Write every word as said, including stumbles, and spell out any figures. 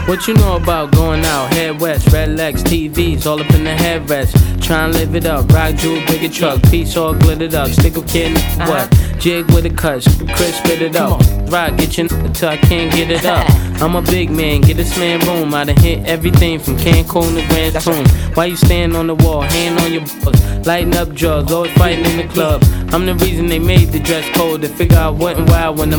What you know about going out? Head west, red legs, T Vs, all up in the headrest. Tryin' live it up, rock jewel, bigger truck, piece all glittered up. Stick a kid, what? Jig with a cut, Chris spit it up. Rock, get your n- till I can't get it up. I'm a big man, get this man room. I done hit everything from Cancun to Grand Tune. Why you stand on the wall, hand on your balls, lighting up drugs, always fighting in the club. I'm the reason they made the dress code. To figure out what and why when the